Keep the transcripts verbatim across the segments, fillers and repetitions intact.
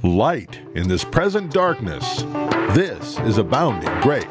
Light in this present darkness. This is Abounding Grace.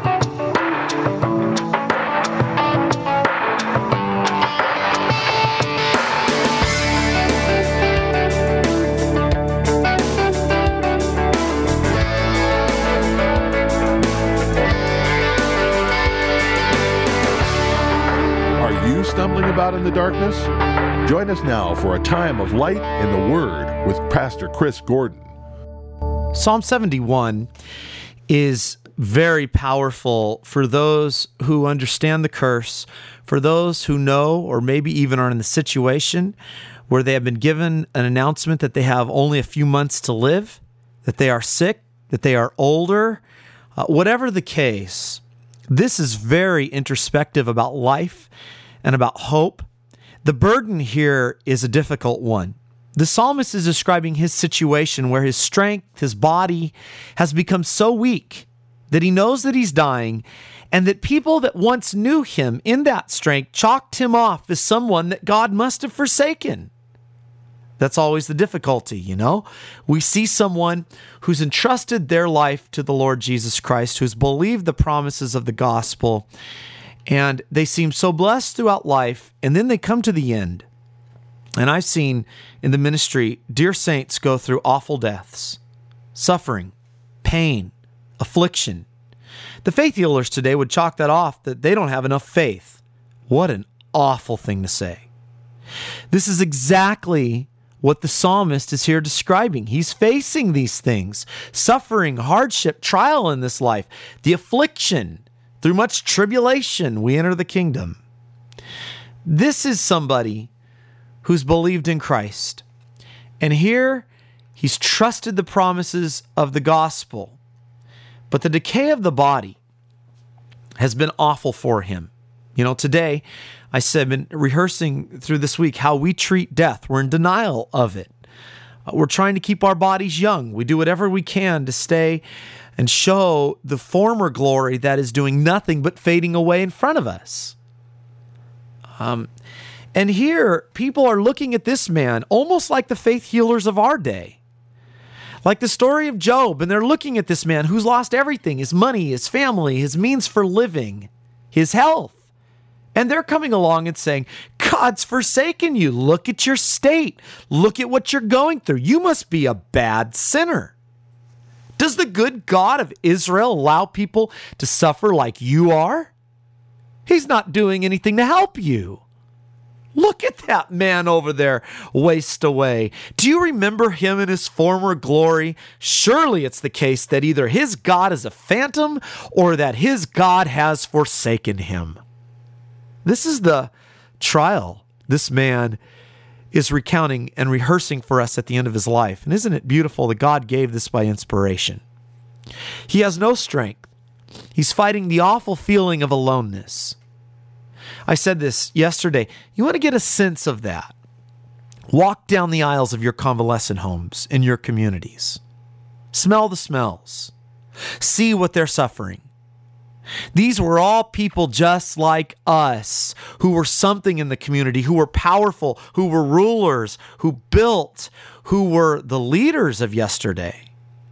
Are you stumbling about in the darkness? Join us now for a time of light in the Word with Pastor Chris Gordon. Psalm seventy-one is very powerful for those who understand the curse, for those who know or maybe even are in the situation where they have been given an announcement that they have only a few months to live, that they are sick, that they are older, uh, whatever the case. This is very introspective about life and about hope. The burden here is a difficult one. The psalmist is describing his situation where his strength, his body has become so weak that he knows that he's dying, and that people that once knew him in that strength chalked him off as someone that God must have forsaken. That's always the difficulty, you know? We see someone who's entrusted their life to the Lord Jesus Christ, who's believed the promises of the gospel, and they seem so blessed throughout life, and then they come to the end. And I've seen in the ministry dear saints go through awful deaths, suffering, pain, affliction. The faith healers today would chalk that off that they don't have enough faith. What an awful thing to say. This is exactly what the psalmist is here describing. He's facing these things, suffering, hardship, trial in this life, the affliction. Through much tribulation, we enter the kingdom. This is somebody who's believed in Christ. And here, he's trusted the promises of the gospel. But the decay of the body has been awful for him. You know, today, I said, been rehearsing through this week how we treat death. We're in denial of it. We're trying to keep our bodies young. We do whatever we can to stay and show the former glory that is doing nothing but fading away in front of us. Um, and here, people are looking at this man almost like the faith healers of our day. Like the story of Job, and they're looking at this man who's lost everything, his money, his family, his means for living, his health. And they're coming along and saying, God's forsaken you. Look at your state. Look at what you're going through. You must be a bad sinner. Does the good God of Israel allow people to suffer like you are? He's not doing anything to help you. Look at that man over there, waste away. Do you remember him in his former glory? Surely it's the case that either his God is a phantom or that his God has forsaken him. This is the trial this man is recounting and rehearsing for us at the end of his life. And isn't it beautiful that God gave this by inspiration? He has no strength. He's fighting the awful feeling of aloneness. I said this yesterday. You want to get a sense of that. Walk down the aisles of your convalescent homes in your communities. Smell the smells. See what they're suffering. These were all people just like us, who were something in the community, who were powerful, who were rulers, who built, who were the leaders of yesterday.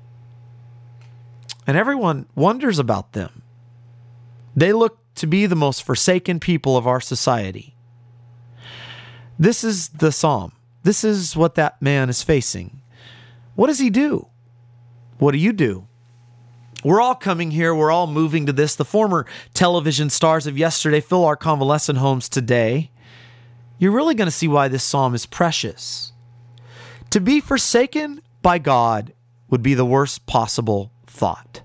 And everyone wonders about them. They look to be the most forsaken people of our society. This is the psalm. This is what that man is facing. What does he do? What do you do? We're all coming here. We're all moving to this. The former television stars of yesterday fill our convalescent homes today. You're really going to see why this psalm is precious. To be forsaken by God would be the worst possible thought.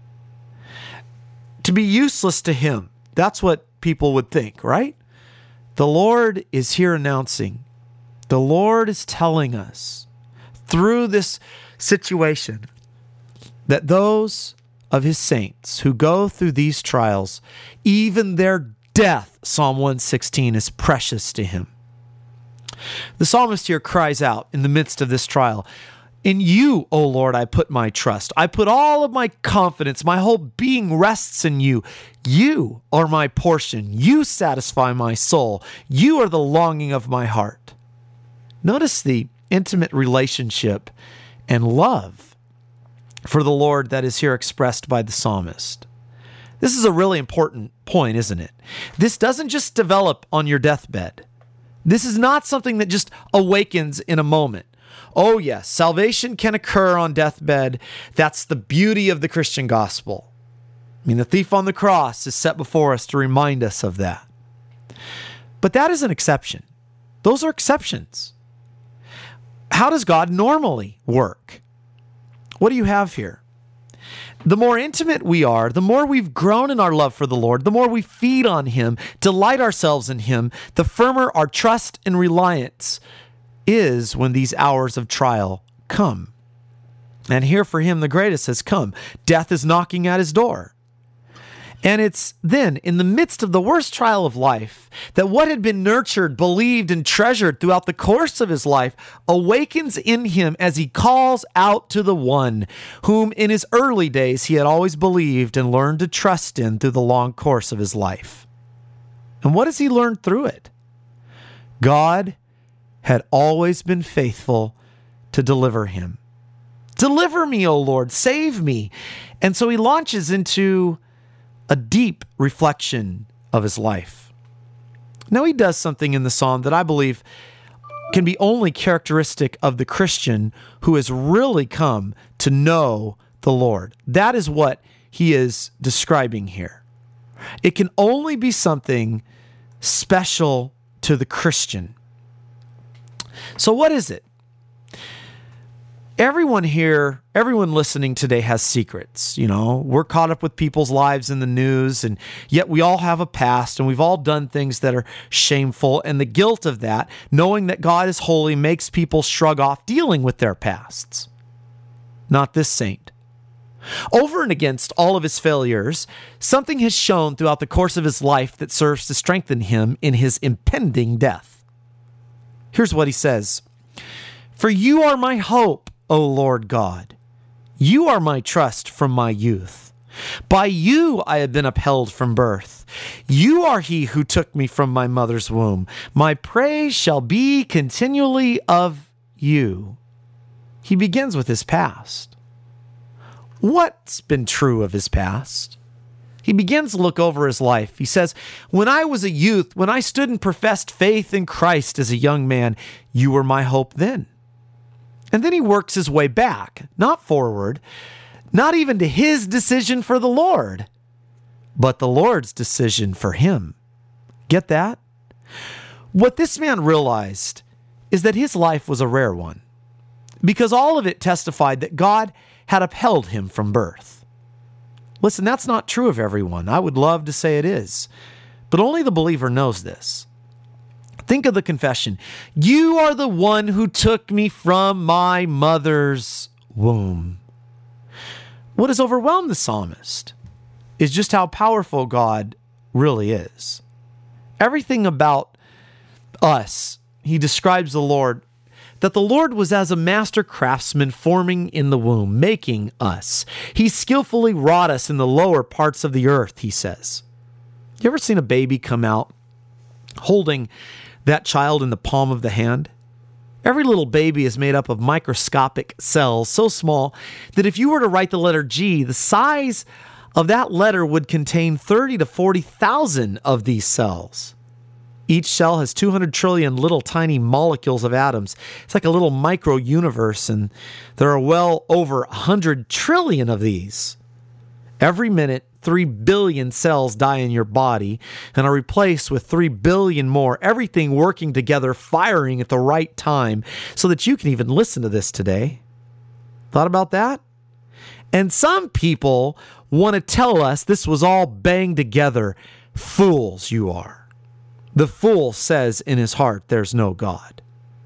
To be useless to him, that's what people would think, right? The Lord is here announcing. The Lord is telling us through this situation that those of his saints who go through these trials, even their death, Psalm one sixteen, is precious to him. The psalmist here cries out in the midst of this trial, In you, O Lord, I put my trust. I put all of my confidence. My whole being rests in you. You are my portion. You satisfy my soul. You are the longing of my heart. Notice the intimate relationship and love for the Lord that is here expressed by the psalmist. This is a really important point, isn't it? This doesn't just develop on your deathbed. This is not something that just awakens in a moment. Oh yes, salvation can occur on deathbed. That's the beauty of the Christian gospel. I mean, the thief on the cross is set before us to remind us of that. But that is an exception. Those are exceptions. How does God normally work? What do you have here? The more intimate we are, the more we've grown in our love for the Lord, the more we feed on Him, delight ourselves in Him, the firmer our trust and reliance is when these hours of trial come. And here for him, the greatest has come. Death is knocking at his door. And it's then, in the midst of the worst trial of life, that what had been nurtured, believed, and treasured throughout the course of his life awakens in him as he calls out to the one whom in his early days he had always believed and learned to trust in through the long course of his life. And what has he learned through it? God had always been faithful to deliver him. Deliver me, O Lord, save me. And so he launches into a deep reflection of his life. Now he does something in the psalm that I believe can be only characteristic of the Christian who has really come to know the Lord. That is what he is describing here. It can only be something special to the Christian. So what is it? Everyone here, everyone listening today has secrets. You know, we're caught up with people's lives in the news, and yet we all have a past, and we've all done things that are shameful. And the guilt of that, knowing that God is holy, makes people shrug off dealing with their pasts. Not this saint. Over and against all of his failures, something has shown throughout the course of his life that serves to strengthen him in his impending death. Here's what he says. For you are my hope, O Lord God. You are my trust from my youth. By you I have been upheld from birth. You are he who took me from my mother's womb. My praise shall be continually of you. He begins with his past. What's been true of his past? He begins to look over his life. He says, when I was a youth, when I stood and professed faith in Christ as a young man, you were my hope then. And then he works his way back, not forward, not even to his decision for the Lord, but the Lord's decision for him. Get that? What this man realized is that his life was a rare one, because all of it testified that God had upheld him from birth. Listen, that's not true of everyone. I would love to say it is, but only the believer knows this. Think of the confession. You are the one who took me from my mother's womb. What has overwhelmed the psalmist is just how powerful God really is. Everything about us, he describes the Lord, that the Lord was as a master craftsman forming in the womb, making us. He skillfully wrought us in the lower parts of the earth, he says. You ever seen a baby come out holding that child in the palm of the hand? Every little baby is made up of microscopic cells so small that if you were to write the letter G, the size of that letter would contain thirty to forty thousand of these cells. Each cell has two hundred trillion little tiny molecules of atoms. It's like a little micro universe, and there are well over one hundred trillion of these. Every minute, three billion cells die in your body and are replaced with three billion more, everything working together, firing at the right time so that you can even listen to this today. Thought about that? And some people want to tell us this was all banged together. Fools you are. The fool says in his heart, there's no God.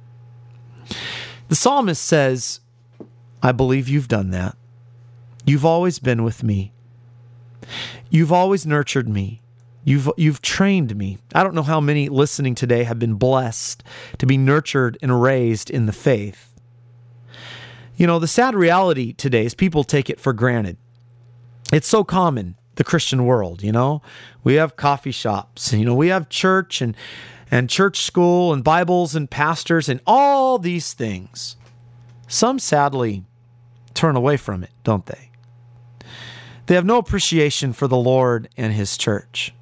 The psalmist says, I believe you've done that. You've always been with me. You've always nurtured me. You've you've trained me. I don't know how many listening today have been blessed to be nurtured and raised in the faith. You know, the sad reality today is people take it for granted. It's so common, the Christian world, you know. We have coffee shops, you know, we have church and, and church school and Bibles and pastors and all these things. Some sadly turn away from it, don't they? They have no appreciation for the Lord and his church.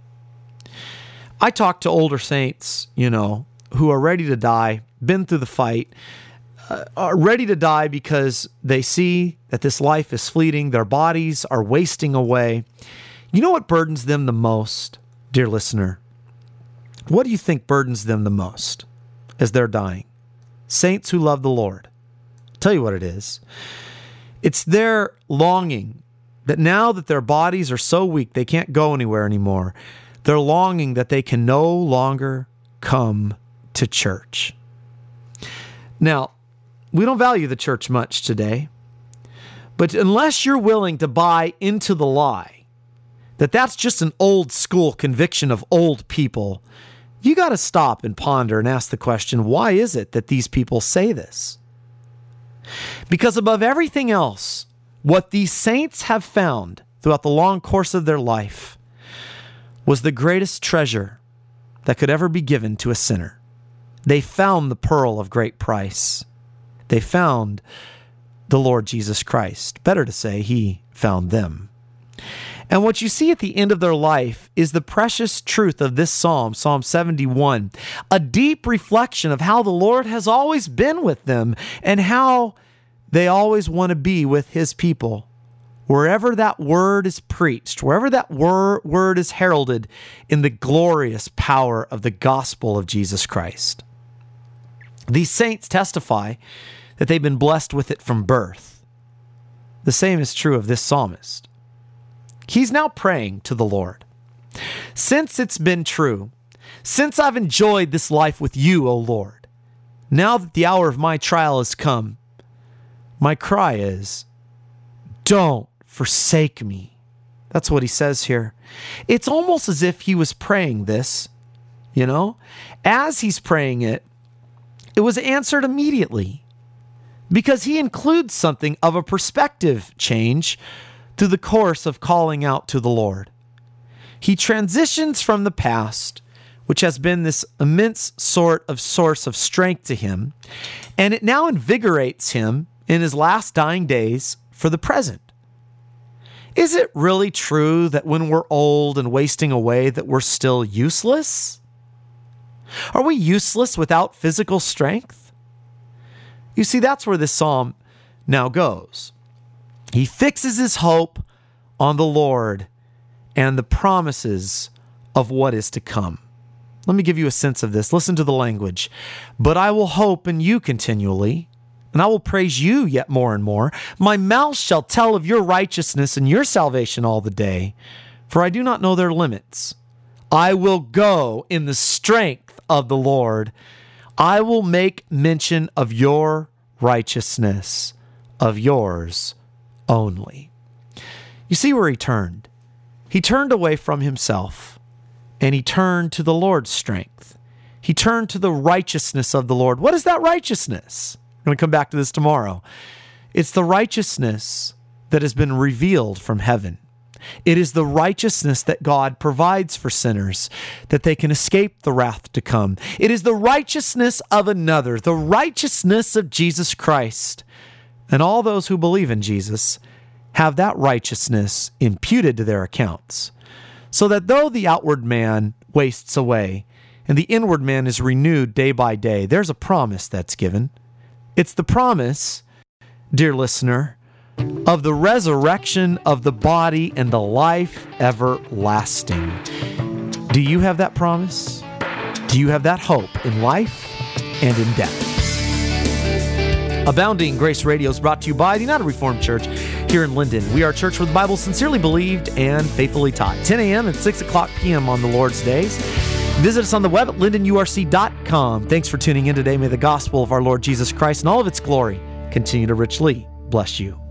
I talk to older saints, you know, who are ready to die, been through the fight, uh, are ready to die because they see that this life is fleeting, their bodies are wasting away. You know what burdens them the most, dear listener? What do you think burdens them the most as they're dying? Saints who love the Lord. I'll tell you what it is. It's their longing that now that their bodies are so weak, they can't go anywhere anymore. They're longing that they can no longer come to church. Now, we don't value the church much today, but unless you're willing to buy into the lie that that's just an old school conviction of old people, you got to stop and ponder and ask the question, why is it that these people say this? Because above everything else, what these saints have found throughout the long course of their life was the greatest treasure that could ever be given to a sinner. They found the pearl of great price. They found the Lord Jesus Christ. Better to say, he found them. And what you see at the end of their life is the precious truth of this psalm, Psalm seventy-one, a deep reflection of how the Lord has always been with them and how they always want to be with his people. Wherever that word is preached, wherever that wor- word is heralded in the glorious power of the gospel of Jesus Christ. These saints testify that they've been blessed with it from birth. The same is true of this psalmist. He's now praying to the Lord. Since it's been true, since I've enjoyed this life with you, O Lord, now that the hour of my trial has come, my cry is, don't forsake me. That's what he says here. It's almost as if he was praying this, you know? As he's praying it, it was answered immediately because he includes something of a perspective change through the course of calling out to the Lord. He transitions from the past, which has been this immense sort of source of strength to him, and it now invigorates him in his last dying days for the present. Is it really true that when we're old and wasting away that we're still useless? Are we useless without physical strength? You see, that's where this psalm now goes. He fixes his hope on the Lord and the promises of what is to come. Let me give you a sense of this. Listen to the language. But I will hope in you continually, and I will praise you yet more and more. My mouth shall tell of your righteousness and your salvation all the day, for I do not know their limits. I will go in the strength of the Lord. I will make mention of your righteousness, of yours only. You see where he turned? He turned away from himself, and he turned to the Lord's strength. He turned to the righteousness of the Lord. What is that righteousness? We're going to come back to this tomorrow. It's the righteousness that has been revealed from heaven. It is the righteousness that God provides for sinners, that they can escape the wrath to come. It is the righteousness of another, the righteousness of Jesus Christ. And all those who believe in Jesus have that righteousness imputed to their accounts, so that though the outward man wastes away and the inward man is renewed day by day, there's a promise that's given. It's the promise, dear listener, of the resurrection of the body and the life everlasting. Do you have that promise? Do you have that hope in life and in death? Abounding Grace Radio is brought to you by the United Reformed Church here in Linden. We are a church where the Bible is sincerely believed and faithfully taught. ten a.m. and six o'clock p.m. on the Lord's days. Visit us on the web at linden u r c dot com. Thanks for tuning in today. May the gospel of our Lord Jesus Christ and all of its glory continue to richly bless you.